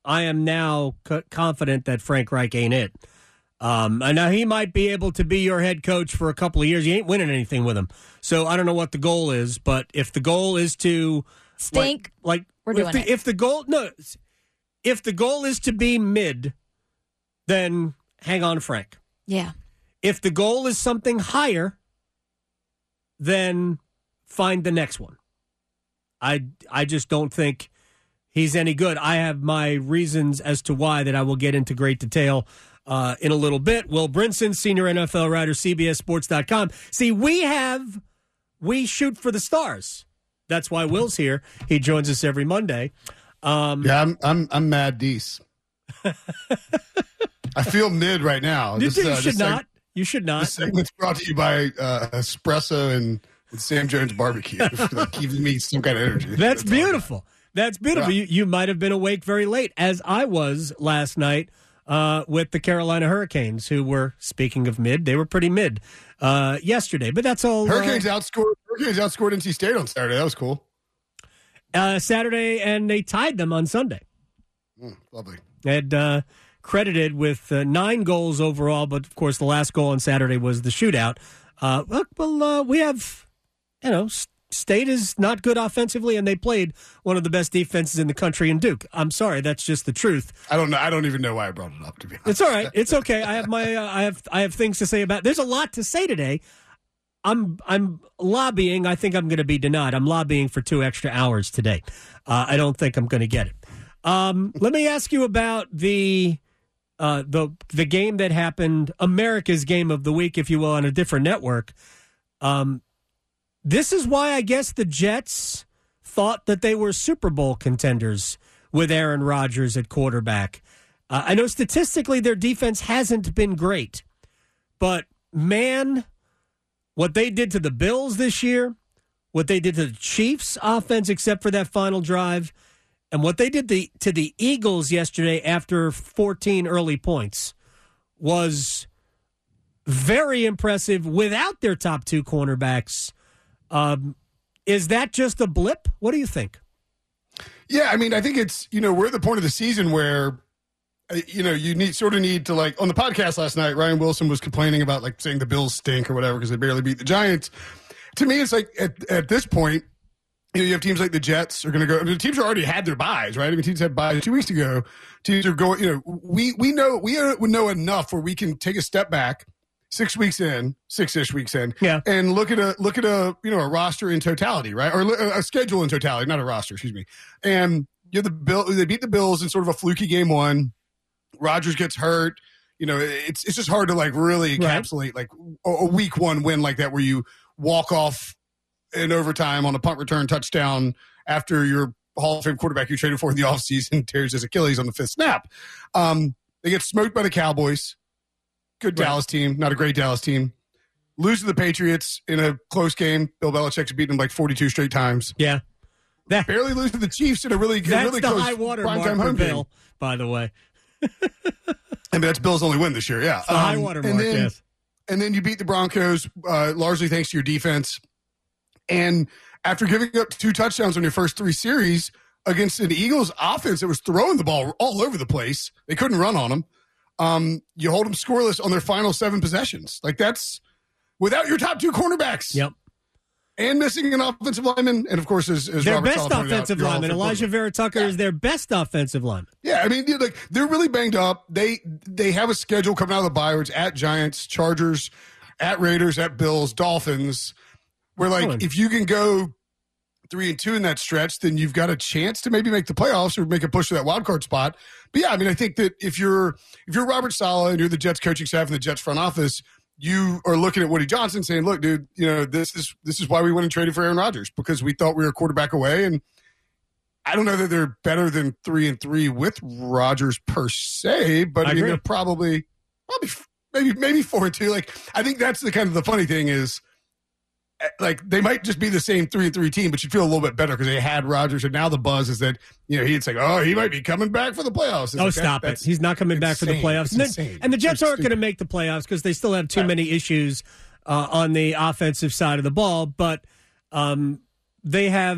I am now confident that Frank Reich ain't it. And now he might be able to be your head coach for a couple of years. You ain't winning anything with him. So I don't know what the goal is, but if the goal is to stink, we're doing it. If the goal is to be mid, then hang on, Frank. Yeah. If the goal is something higher, then find the next one. I just don't think he's any good. I have my reasons as to why that I will get into great detail in a little bit. Will Brinson, senior NFL writer, CBSSports.com. See, we shoot for the stars. That's why Will's here. He joins us every Monday. I'm Mad Deese. I feel mid right now. You should not. You should not. This segment's brought to you by Espresso and Sam Jones Barbecue for giving me some kind of energy. That's beautiful. That's beautiful. Yeah. You might have been awake very late, as I was last night with the Carolina Hurricanes, who were, speaking of mid, they were pretty mid yesterday. But that's all. Hurricanes outscored NC State on Saturday. That was cool. Saturday, and they tied them on Sunday. Lovely. And credited with 9 goals overall, but of course the last goal on Saturday was the shootout. We have, State is not good offensively, and they played one of the best defenses in the country in Duke. I'm sorry, that's just the truth. I don't know. I don't even know why I brought it up, to be honest. It's all right. It's okay. I have my I have things to say about. There's a lot to say today. I'm lobbying. I think I'm going to be denied. I'm lobbying for 2 extra hours today. I don't think I'm going to get it. Let me ask you about the game that happened, America's game of the week, if you will, on a different network. This is why I guess the Jets thought that they were Super Bowl contenders with Aaron Rodgers at quarterback. I know statistically their defense hasn't been great, but man, what they did to the Bills this year, what they did to the Chiefs offense except for that final drive, and what they did to the Eagles yesterday after 14 early points was very impressive without their top 2 cornerbacks. Is that just a blip? What do you think? Yeah, I mean, I think it's, we're at the point of the season where, you need to on the podcast last night, Ryan Wilson was complaining about saying the Bills stink or whatever because they barely beat the Giants. To me, it's at this point, you have teams like the Jets are going to go. I mean, the teams already had their buys, right? I mean, teams had buys 2 weeks ago. Teams are going. We know enough where we can take a step back, 6-ish weeks in, yeah, and look at a a roster in totality, right, or a schedule in totality, not a roster, excuse me. And they beat the Bills in sort of a fluky game 1. Rodgers gets hurt. It's just hard to really encapsulate a week 1 win like that where you walk off in overtime on a punt return touchdown after your Hall of Fame quarterback you traded for in the offseason tears his Achilles on the 5th snap. They get smoked by the Cowboys. Good Dallas team, not a great Dallas team. Lose to the Patriots in a close game. Bill Belichick's beaten them 42 straight times. Yeah. Barely lose to the Chiefs in a really that's close high water mark for Bill, by the way. And that's Bill's only win this year, yeah. The high water mark, yes. And then you beat the Broncos largely thanks to your defense. And after giving up 2 touchdowns on your first 3 series against an Eagles offense that was throwing the ball all over the place, they couldn't run on them. You hold them scoreless on their final 7 possessions. That's without your top 2 cornerbacks. Yep. And missing an offensive lineman. And, of course, as their Robert best offensive lineman, Elijah Vera Tucker, is their best offensive lineman. Yeah, I mean, they're really banged up. They have a schedule coming out of the bye where it's at Giants, Chargers, at Raiders, at Bills, Dolphins, where, if you can go 3-2 in that stretch, then you've got a chance to maybe make the playoffs or make a push to that wild card spot. But yeah, I mean, I think that if you're Robert Saleh and you're the Jets coaching staff and the Jets front office, you are looking at Woody Johnson saying, "Look, dude, this is why we went and traded for Aaron Rodgers because we thought we were a quarterback away." And I don't know that they're better than 3-3 with Rodgers per se, but I mean, they're probably maybe 4-2. I think that's the kind of the funny thing is. They might just be the same 3-3 team, but you feel a little bit better because they had Rodgers, and now the buzz is that he's he might be coming back for the playoffs. Stop it! He's not coming back for the playoffs. And the Jets aren't going to make the playoffs because they still have too many issues on the offensive side of the ball. But they have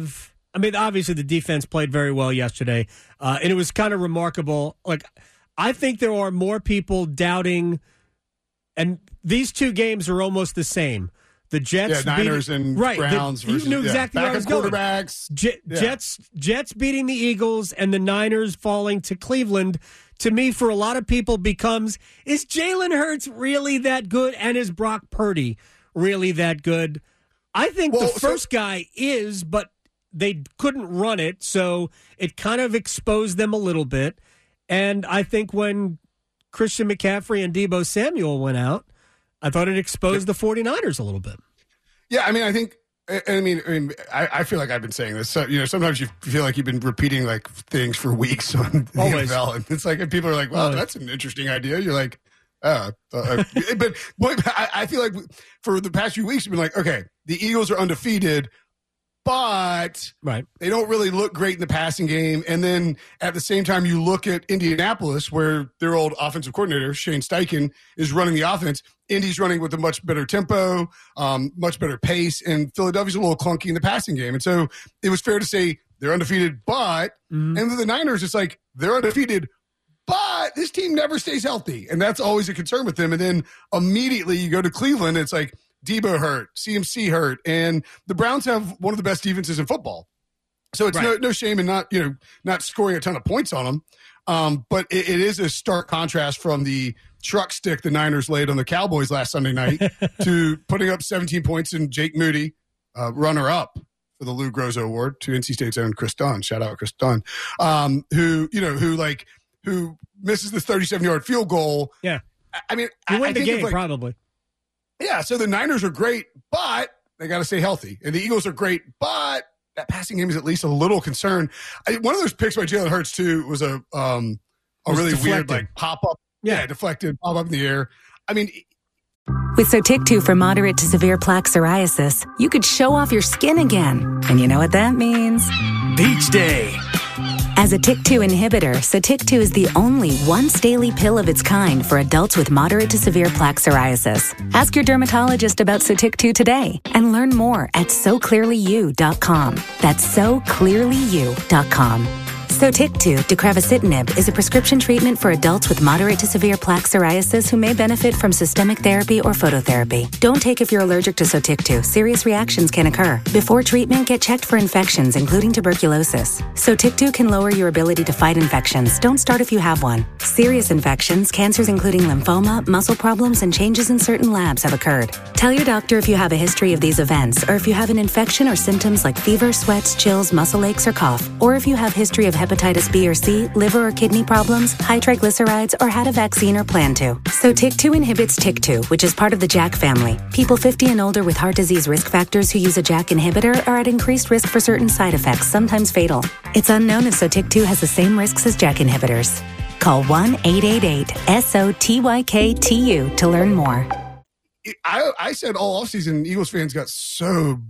I mean, obviously the defense played very well yesterday, and it was kind of remarkable. Like, I think there are more people doubting, and these two games are almost the same. The Jets, Niners and Browns versus you knew exactly where I was going. Quarterbacks. Jets beating the Eagles and the Niners falling to Cleveland. To me, for a lot of people, becomes, is Jalen Hurts really that good, and is Brock Purdy really that good? I think the first guy is, but they couldn't run it, so it kind of exposed them a little bit. And I think when Christian McCaffrey and Deebo Samuel went out, I thought it exposed the 49ers a little bit. Yeah, I mean, I feel like I've been saying this. So, sometimes you feel like you've been repeating like things for weeks on the NFL, and it's like, and people are like, "Well, that's an interesting idea." You're like, but I feel like for the past few weeks, you've been like, okay, the Eagles are undefeated, but they don't really look great in the passing game. And then at the same time, you look at Indianapolis, where their old offensive coordinator, Shane Steichen, is running the offense. Indy's running with a much better tempo, much better pace, and Philadelphia's a little clunky in the passing game. And so it was fair to say they're undefeated, but and then the Niners, it's like they're undefeated, but this team never stays healthy. And that's always a concern with them. And then immediately you go to Cleveland, it's like Deebo hurt, CMC hurt, and the Browns have one of the best defenses in football. So it's no shame in not scoring a ton of points on them. But it is a stark contrast from the truck stick the Niners laid on the Cowboys last Sunday night to putting up 17 points and Jake Moody, runner-up for the Lou Groza Award, to NC State's own Chris Dunn. Shout out Chris Dunn, who misses this 37-yard field goal. Yeah, I mean, you win the game probably. Yeah, so the Niners are great, but they got to stay healthy, and the Eagles are great, but that passing game is at least a little concern. One of those picks by Jalen Hurts too was a really weird like pop up. Yeah, deflected, pop up in the air. I mean, with Sotyktu for moderate to severe plaque psoriasis, you could show off your skin again. And you know what that means? Beach Day. As a TYK2 inhibitor, Sotyktu is the only once-daily pill of its kind for adults with moderate to severe plaque psoriasis. Ask your dermatologist about Sotyktu today and learn more at SoClearlyYou.com. That's SoClearlyYou.com. Sotyktu, deucravacitinib, is a prescription treatment for adults with moderate to severe plaque psoriasis who may benefit from systemic therapy or phototherapy. Don't take if you're allergic to Sotyktu. Serious reactions can occur. Before treatment, get checked for infections, including tuberculosis. Sotyktu can lower your ability to fight infections. Don't start if you have one. Serious infections, cancers including lymphoma, muscle problems, and changes in certain labs have occurred. Tell your doctor if you have a history of these events, or if you have an infection or symptoms like fever, sweats, chills, muscle aches, or cough, or if you have history of hepatitis B or C, liver or kidney problems, high triglycerides, or had a vaccine or plan to. Sotyktu inhibits TYK2, which is part of the JAK family. People 50 and older with heart disease risk factors who use a JAK inhibitor are at increased risk for certain side effects, sometimes fatal. It's unknown if Sotyktu has the same risks as JAK inhibitors. Call 1-888-SOTYKTU to learn more. I said all offseason Eagles fans got so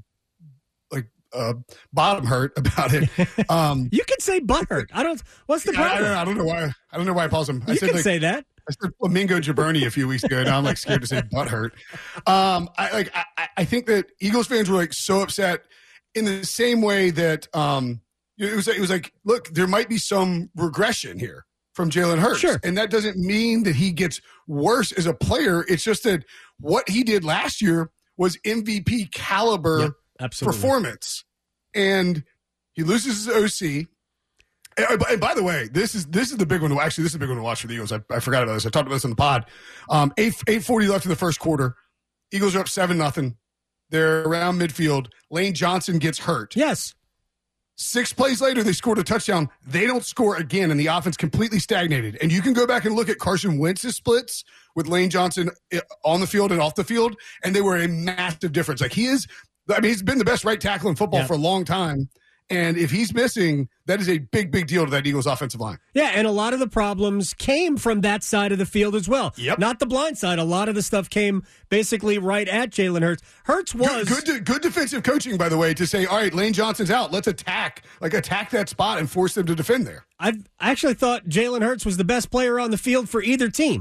bottom hurt about it. You can say butt hurt. What's the problem? I don't know why. I don't know why I paused him. You can say that. I said Flamingo Jaberni a few weeks ago. Now I'm like scared to say butt hurt. I think that Eagles fans were like so upset in the same way that it was like, look, there might be some regression here from Jalen Hurts. Sure. And that doesn't mean that he gets worse as a player. It's just that what he did last year was MVP caliber performance. And he loses his OC. And by the way, this is the big one. Actually, this is the big one to watch for the Eagles. I forgot about this. I talked about this on the pod. 8:40 left in the first quarter. Eagles are up 7-0. They're around midfield. Lane Johnson gets hurt. Yes. 6 plays later, they scored a touchdown. They don't score again, and the offense completely stagnated. And you can go back and look at Carson Wentz's splits with Lane Johnson on the field and off the field, and they were a massive difference. Like he's been the best right tackle in football for a long time. And if he's missing, that is a big, big deal to that Eagles offensive line. Yeah, and a lot of the problems came from that side of the field as well. Yep. Not the blind side. A lot of the stuff came basically right at Jalen Hurts. Hurts was... Good defensive coaching, by the way, to say, all right, Lane Johnson's out. Let's attack that spot and force them to defend there. I actually thought Jalen Hurts was the best player on the field for either team.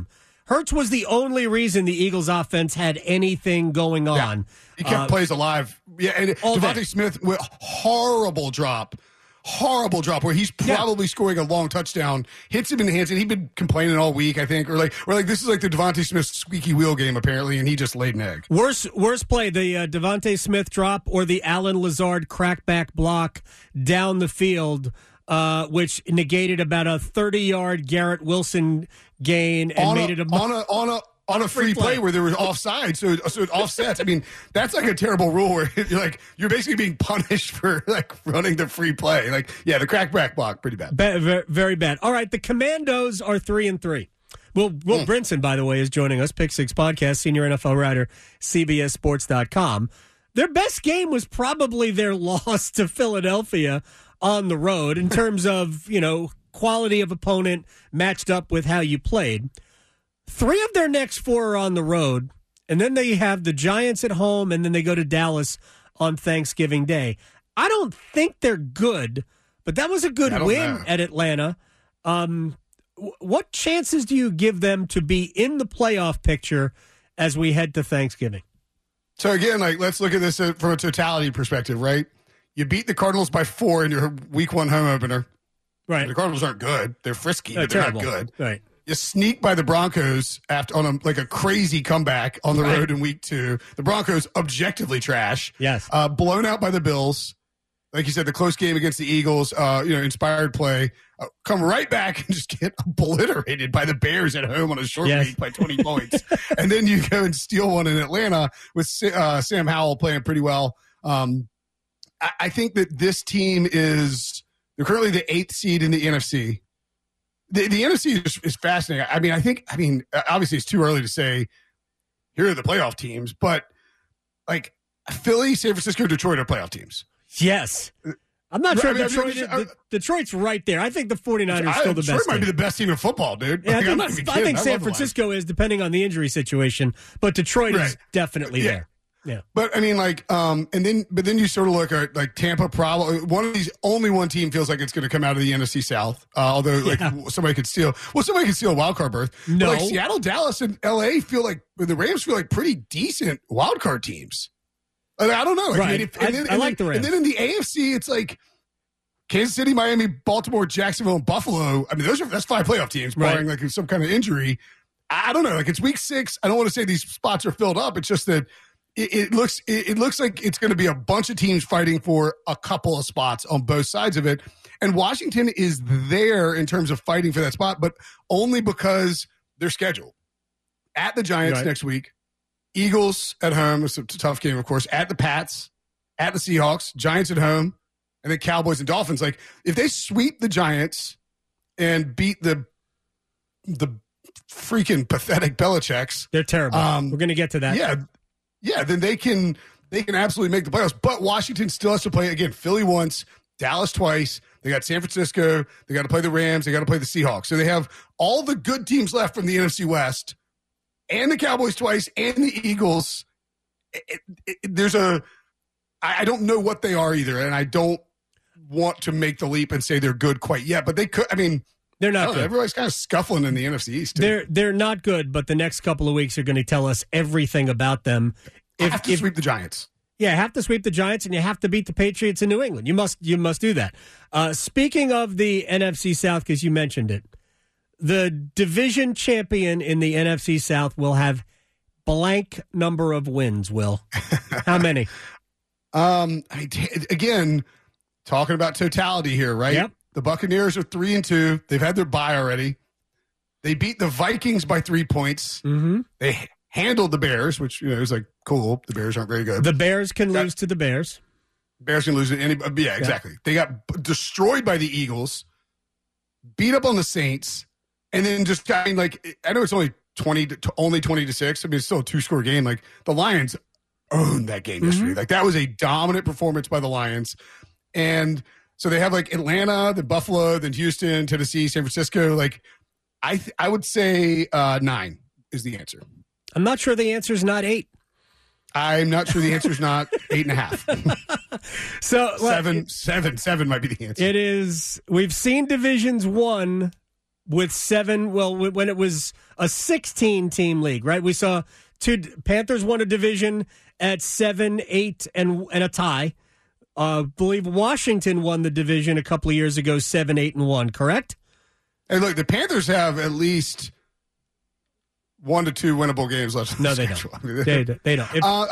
Hurts was the only reason the Eagles offense had anything going on. Yeah. He kept plays alive. Yeah, and Devontae Smith with horrible drop where he's probably scoring a long touchdown, hits him in the hands, and he'd been complaining all week, I think, or like this is like the Devontae Smith squeaky wheel game apparently, and he just laid an egg. Worst play, the Devontae Smith drop or the Allen Lazard crackback block down the field, which negated about a 30-yard Garrett Wilson gain and made it on a free play where there was offside, so it offsets. I mean, that's like a terrible rule where you're basically being punished for like running the free play. Like, yeah, the crackback block, pretty bad. Very bad. All right, the Commandos are 3-3. Will Brinson, by the way, is joining us. Pick Six Podcast, senior NFL writer, CBSSports.com. Their best game was probably their loss to Philadelphia on the road in terms of, quality of opponent matched up with how you played. 3 of their next 4 are on the road, and then they have the Giants at home, and then they go to Dallas on Thanksgiving Day. I don't think they're good, but that was a good win at Atlanta. What chances do you give them to be in the playoff picture as we head to Thanksgiving? So, again, let's look at this from a totality perspective, right? You beat the Cardinals by 4 in your Week 1 home opener. Right. The Cardinals aren't good. They're frisky, but they're not good. Right. You sneak by the Broncos on a crazy comeback on the road in Week 2. The Broncos objectively trash. Yes. Blown out by the Bills. Like you said, the close game against the Eagles, inspired play. Come right back and just get obliterated by the Bears at home on a short week by 20 points. And then you go and steal one in Atlanta with Sam Howell playing pretty well. I think that this team they're currently the 8th seed in the NFC. The NFC is fascinating. I mean, obviously it's too early to say here are the playoff teams, but like Philly, San Francisco, Detroit are playoff teams. Yes. I'm not sure Detroit's right there. I think the 49ers are still the best Detroit might be the best team in football, dude. Yeah, I think San Francisco is, depending on the injury situation, but Detroit is definitely there. Yeah, but I mean, but then you sort of look at Tampa. Probably one team feels like it's going to come out of the NFC South. Although somebody could steal a wild card berth. No, but Seattle, Dallas, and LA the Rams feel like pretty decent wild card teams. I don't know. Right. I like the Rams. And then in the AFC, it's like Kansas City, Miami, Baltimore, Jacksonville, and Buffalo. I mean, that's 5 playoff teams, barring some kind of injury. I don't know. It's Week 6. I don't want to say these spots are filled up. It's just that. It looks like it's going to be a bunch of teams fighting for a couple of spots on both sides of it. And Washington is there in terms of fighting for that spot, but only because they're scheduled. At the Giants next week, Eagles at home. It's a tough game, of course. At the Pats, at the Seahawks, Giants at home, and then Cowboys and Dolphins. If they sweep the Giants and beat the freaking pathetic Belichick's. They're terrible. We're going to get to that. Yeah, then they can absolutely make the playoffs. But Washington still has to play, again, Philly once, Dallas twice. They got San Francisco. They got to play the Rams. They got to play the Seahawks. So they have all the good teams left from the NFC West and the Cowboys twice and the Eagles. I don't know what they are either, and I don't want to make the leap and say they're good quite yet. But they could, they're not good. Everybody's kind of scuffling in the NFC East, too. They're not good, but the next couple of weeks are going to tell us everything about them. Have to sweep the Giants. Yeah, have to sweep the Giants, and you have to beat the Patriots in New England. You must do that. Speaking of the NFC South, because you mentioned it, the division champion in the NFC South will have blank number of wins, Will. How many? Again, talking about totality here, right? Yep. The Buccaneers are 3-2. They've had their bye already. They beat the Vikings by 3 points. Mm-hmm. They handled the Bears, which is cool. The Bears aren't very good. The Bears can lose to the Bears. Bears can lose to anybody. Yeah, exactly. They got destroyed by the Eagles, beat up on the Saints, and then just I know it's only 20-6. It's still a 2-score game. The Lions owned that game yesterday. That was a dominant performance by the Lions, and. So they have Atlanta, then Buffalo, then Houston, Tennessee, San Francisco. I would say 9 is the answer. I'm not sure the answer is not 8. I'm not sure the answer is not 8.5. So 7 might be the answer. It is. We've seen divisions won with 7, when it was a 16-team league, right? We saw Panthers won a division at 7-8 and a tie. Believe Washington won the division a couple of years ago, 7-8-1, correct? And look, the Panthers have at least 1 to 2 winnable games left. No, they don't. They don't.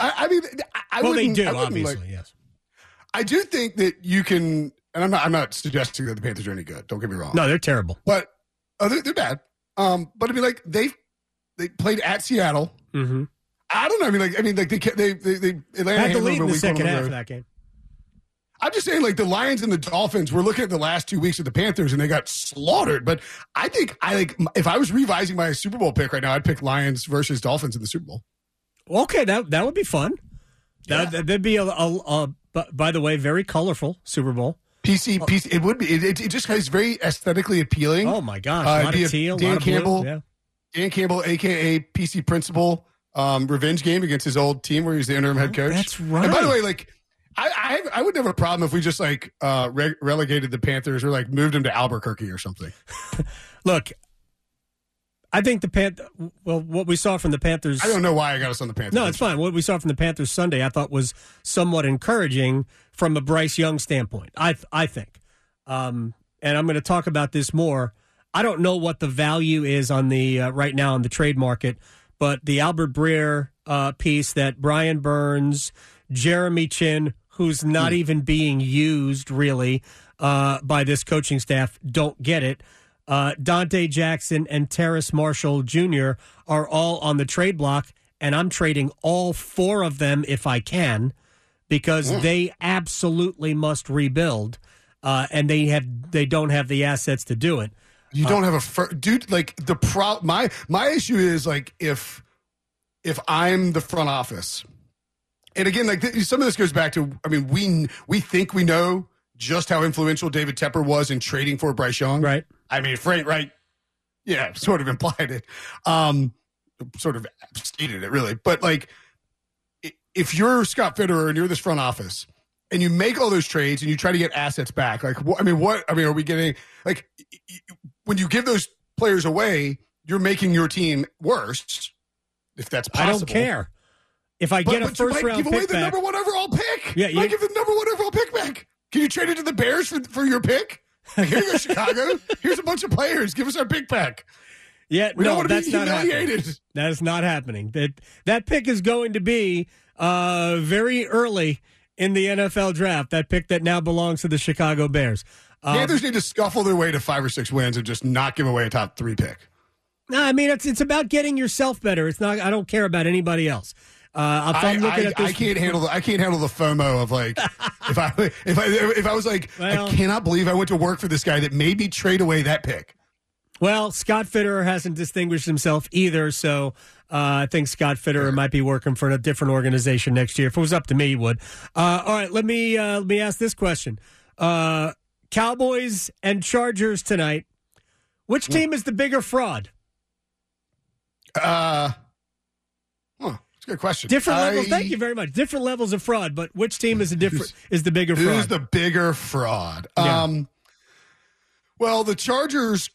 They do, obviously, yes. I do think that you can, and I'm not suggesting that the Panthers are any good. Don't get me wrong. No, they're terrible. But they're bad. But I mean, like they played at Seattle. Mm-hmm. I don't know. I mean, like they Atlanta had the lead in the second half of that game. I'm just saying, like the Lions and the Dolphins. We're looking at the last 2 weeks of the Panthers, and they got slaughtered. But I think if I was revising my Super Bowl pick right now, I'd pick Lions versus Dolphins in the Super Bowl. Okay, that would be fun. Yeah. That'd be by the way, very colorful Super Bowl. PC. It would be. It just is very aesthetically appealing. Oh my gosh, a lot of teal, Dan Campbell, blue, yeah. Dan Campbell, aka PC Principal, revenge game against his old team where he's the interim head coach. That's right. And by the way, like I would have a problem if we just like relegated the Panthers or like moved them to Albuquerque or something. Look, I think what we saw from the Panthers. I don't know why I got us on the Panthers. No, it's fine. What we saw from the Panthers Sunday, I thought was somewhat encouraging from a Bryce Young standpoint. I think, and I'm going to talk about this more. I don't know what the value is on the right now on the trade market, but the Albert Breer piece that Brian Burns, Jeremy Chin, who's not even being used really by this coaching staff, don't get it. Dante Jackson and Terrace Marshall Jr. are all on the trade block, and I'm trading all 4 of them if I can because they absolutely must rebuild, and they don't have the assets to do it. You don't have dude. Like my issue is like if I'm the front office, and again, like some of this goes back to, I mean, we think we know just how influential David Tepper was in trading for Bryce Young, right? I mean, Frank, right? Yeah, sort of implied it, sort of stated it, really. But like, if you're Scott Fitterer and you're this front office and you make all those trades and you try to get assets back, like, are we getting like when you give those players away, you're making your team worse, if that's possible. I don't care if I get a first round pick back. Give away the number 1 overall pick. Yeah, I give the number 1 overall pick back. Can you trade it to the Bears for your pick? Here you go, Chicago. Here's a bunch of players. Give us our pick back. Yeah, that's not happening. That is not happening. That pick is going to be very early in the NFL draft. That pick that now belongs to the Chicago Bears. Panthers need to scuffle their way to 5 or 6 wins and just not give away a top 3 pick. No, I mean it's about getting yourself better. It's not. I don't care about anybody else. I'm looking at this. I can't handle the FOMO of like if I was like, I cannot believe I went to work for this guy that made me trade away that pick. Well, Scott Fitterer hasn't distinguished himself either, so I think Scott Fitterer might be working for a different organization next year. If it was up to me, he would. All right, let me ask this question: Cowboys and Chargers tonight. Which team is the bigger fraud? Good question. Different levels. Thank you very much. Different levels of fraud, but which team is the bigger fraud? Who's the bigger fraud? Yeah. Well, the Chargers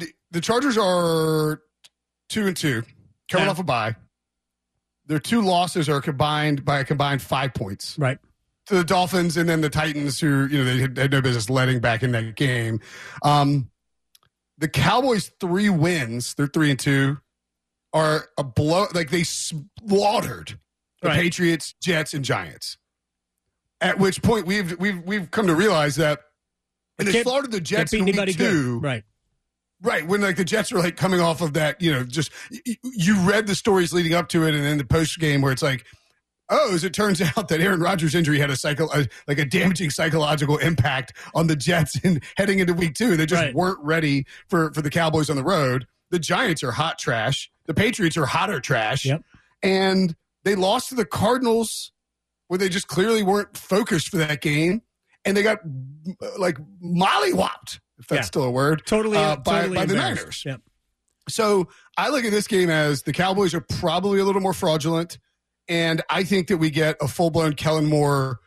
are 2-2, coming off a bye. Their 2 losses are combined by a combined 5 points. Right. To the Dolphins and then the Titans, who they had no business letting back in that game. The Cowboys' 3 wins, they're 3-2. Are a blow, like they slaughtered the Patriots, Jets, and Giants. At which point we've come to realize that they slaughtered the Jets in week 2. Right. When like the Jets are like coming off of that, just you read the stories leading up to it, and then the post game where it's like, oh, as it turns out that Aaron Rodgers' injury had a damaging psychological impact on the Jets and heading into week 2. They just weren't ready for the Cowboys on the road. The Giants are hot trash. The Patriots are hotter trash. Yep. And they lost to the Cardinals where they just clearly weren't focused for that game. And they got like mollywopped, if that's still a word, totally by the Niners. Yep. So I look at this game as the Cowboys are probably a little more fraudulent. And I think that we get a full-blown Kellen Moore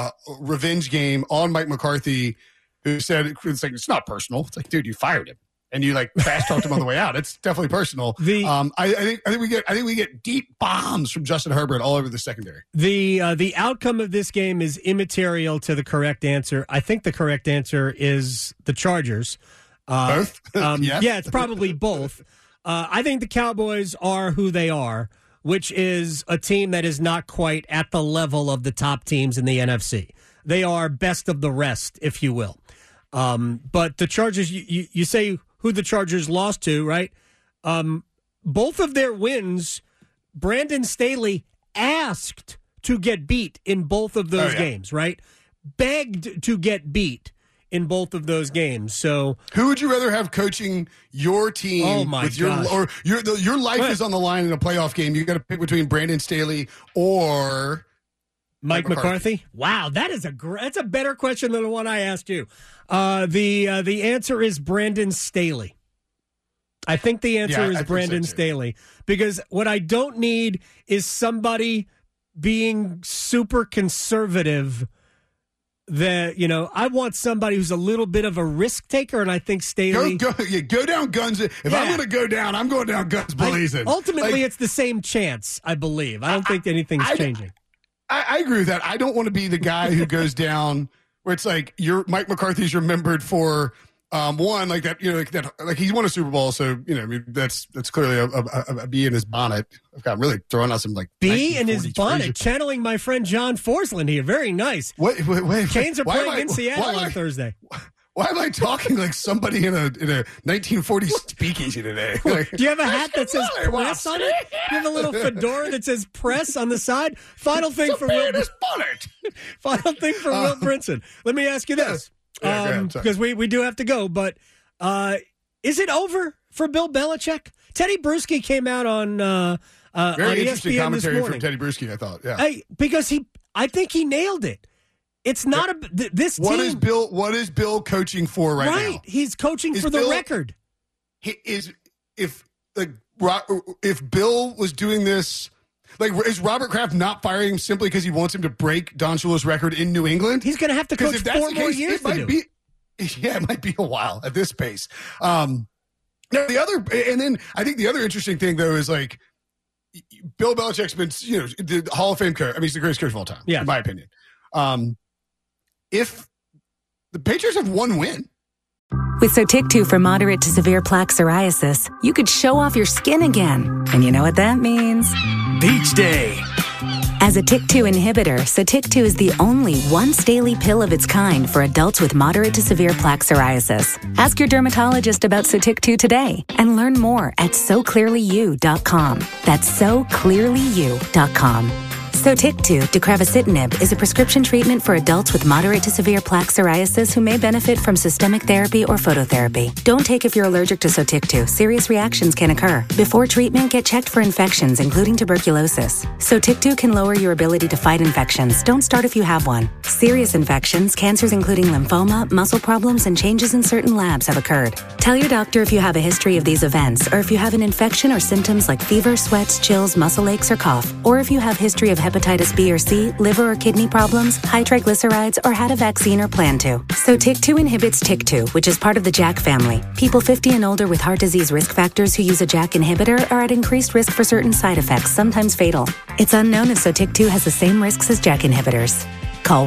revenge game on Mike McCarthy, who said, it's not personal. It's like, dude, you fired him. and you like fast talked him on the way out. It's definitely personal. I think we get deep bombs from Justin Herbert all over the secondary. The outcome of this game is immaterial to the correct answer. I think the correct answer is the Chargers. Both? Yes. Yeah, it's probably both. I think the Cowboys are who they are, which is a team that is not quite at the level of the top teams in the NFC. They are best of the rest, if you will. But the Chargers, you say who the Chargers lost to, right? Both of their wins, Brandon Staley asked to get beat in both of those games, right? Begged to get beat in both of those games. So, who would you rather have coaching your team? Oh my gosh. Your life is on the line in a playoff game. You got to pick between Brandon Staley or Mike McCarthy? Wow, that's a better question than the one I asked you. The answer is Brandon Staley. I think the answer is Brandon Staley, because what I don't need is somebody being super conservative. I want somebody who's a little bit of a risk taker, and I think Staley go down guns. If I'm going to go down, I'm going down guns blazing. Ultimately, it's the same chance, I believe. I don't think anything's changing. I agree with that. I don't want to be the guy who goes down where it's like Mike McCarthy's remembered for one like that. Like he's won a Super Bowl, so that's clearly a bee in his bonnet. I've got really throwing out some like bee in his bonnet, channeling my friend John Forsland here. Very nice. Wait. Canes are playing in Seattle on Thursday. Why am I talking like somebody in a 1940s speakeasy today? Like, do you have a hat that says press on it? Do you have a little fedora that says press on the side? Final thing for Will Brinson. Let me ask you this, because we do have to go, but is it over for Bill Belichick? Teddy Bruschi came out on very interesting ESPN commentary from Teddy Bruschi, I thought. Yeah. Because I think he nailed it. It's not this team. What is Bill coaching for right now? Right, he's coaching for the record. If Bill was doing this, like, is Robert Kraft not firing him simply because he wants him to break Don Shula's record in New England? He's going to have to coach 4 more years to do it. Yeah, it might be a while at this pace. Now then I think the other interesting thing though is like Bill Belichick's been the Hall of Fame coach. I mean, he's the greatest coach of all time, in my opinion. If the Patriots have one win. With Sotyktu for moderate to severe plaque psoriasis, you could show off your skin again. And you know what that means? Beach day. As a TYK2 inhibitor, Sotyktu is the only once-daily pill of its kind for adults with moderate to severe plaque psoriasis. Ask your dermatologist about Sotyktu today and learn more at SoClearlyYou.com. That's SoClearlyYou.com. Sotyktu, deucravacitinib, is a prescription treatment for adults with moderate to severe plaque psoriasis who may benefit from systemic therapy or phototherapy. Don't take if you're allergic to Sotyktu. Serious reactions can occur. Before treatment, get checked for infections, including tuberculosis. Sotyktu can lower your ability to fight infections. Don't start if you have one. Serious infections, cancers including lymphoma, muscle problems, and changes in certain labs have occurred. Tell your doctor if you have a history of these events, or if you have an infection or symptoms like fever, sweats, chills, muscle aches, or cough, or if you have history of hepatitis B or C, liver or kidney problems, high triglycerides, or had a vaccine or plan to. Sotyktu inhibits TYK2, which is part of the JAK family. People 50 and older with heart disease risk factors who use a JAK inhibitor are at increased risk for certain side effects, sometimes fatal. It's unknown if Sotyktu has the same risks as JAK inhibitors. Call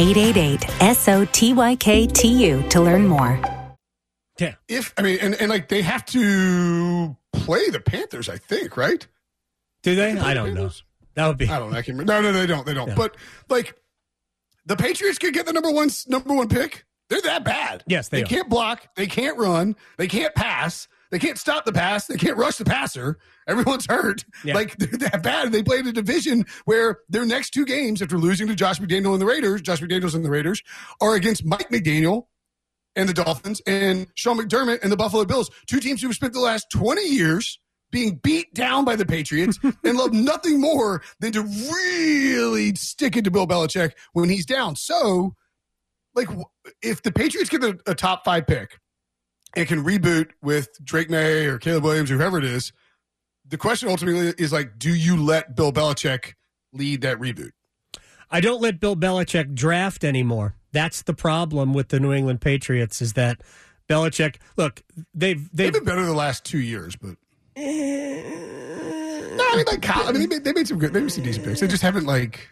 1-888-SOTYKTU to learn more. Yeah. And they have to play the Panthers, I think, right? Do they? I don't know. That would be. I don't know. No, they don't. They don't. Yeah. But like, the Patriots could get the number one pick. They're that bad. Yes, they can't block. They can't run. They can't pass. They can't stop the pass. They can't rush the passer. Everyone's hurt. Yeah. Like, they're that bad. They played a division where their next 2 games after losing to Josh McDaniels and the Raiders, are against Mike McDaniel and the Dolphins and Sean McDermott and the Buffalo Bills, 2 teams who have spent the last 20 years being beat down by the Patriots and love nothing more than to really stick it to Bill Belichick when he's down. So, like, if the Patriots get a top 5 pick and can reboot with Drake May or Caleb Williams or whoever it is, the question ultimately is, like, do you let Bill Belichick lead that reboot? I don't let Bill Belichick draft anymore. That's the problem with the New England Patriots, is that Belichick, look, they've been better the last 2 years, but no, they made some decent picks. They just haven't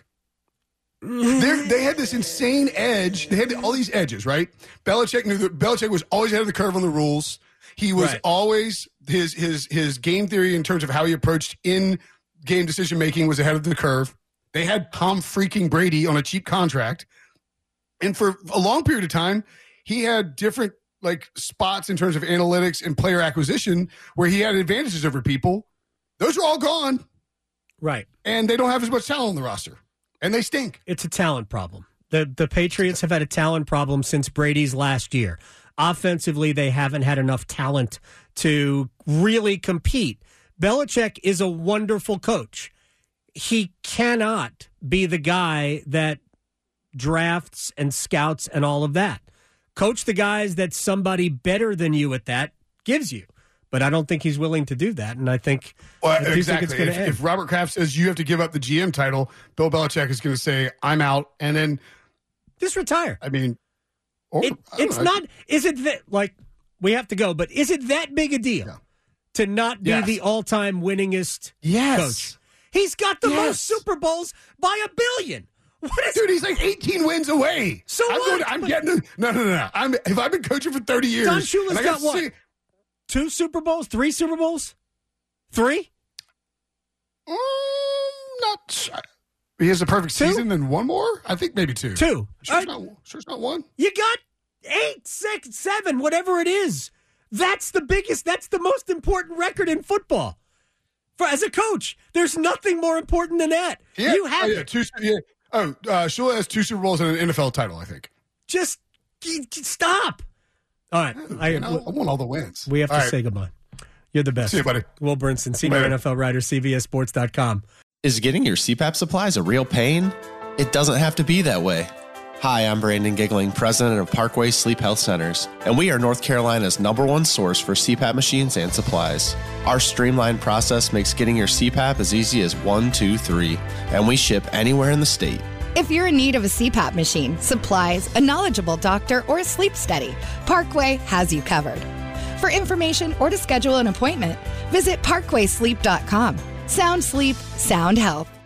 They had this insane edge. They had all these edges, right? Belichick was always ahead of the curve on the rules. He was always his game theory in terms of how he approached in game decision making was ahead of the curve. They had Tom freaking Brady on a cheap contract, and for a long period of time, he had different spots in terms of analytics and player acquisition where he had advantages over people. Those are all gone, right? And they don't have as much talent on the roster. And they stink. It's a talent problem. The Patriots have had a talent problem since Brady's last year. Offensively, they haven't had enough talent to really compete. Belichick is a wonderful coach. He cannot be the guy that drafts and scouts and all of that. Coach the guys that somebody better than you at that gives you. But I don't think he's willing to do that, and I think exactly. Think it's if Robert Kraft says you have to give up the GM title, Bill Belichick is going to say I'm out, and then just retire. I mean, it's not. Is it that we have to go? But is it that big a deal to not be the all-time winningest coach? He's got the most Super Bowls by $1 billion. Dude, he's 18 wins away. So I'm getting no. If I've been coaching for 30 years, Don Shula's got what? 2 Super Bowls? 3 Super Bowls? 3? Not. He has a perfect season, then 1 more? I think maybe 2. 2. Sure, it's not 1. You got 8, 6, 7, whatever it is. That's the biggest. That's the most important record in football. As a coach, there's nothing more important than that. Yeah. You have Shula has 2 Super Bowls and an NFL title, I think. Just stop. All right. I want all the wins. We have to say goodbye. You're the best. See you, buddy. Will Brinson, senior NFL writer, CBSSports.com. Is getting your CPAP supplies a real pain? It doesn't have to be that way. Hi, I'm Brandon Giggling, president of Parkway Sleep Health Centers, and we are North Carolina's #1 source for CPAP machines and supplies. Our streamlined process makes getting your CPAP as easy as 1, 2, 3, and we ship anywhere in the state. If you're in need of a CPAP machine, supplies, a knowledgeable doctor, or a sleep study, Parkway has you covered. For information or to schedule an appointment, visit parkwaysleep.com. Sound sleep, sound health.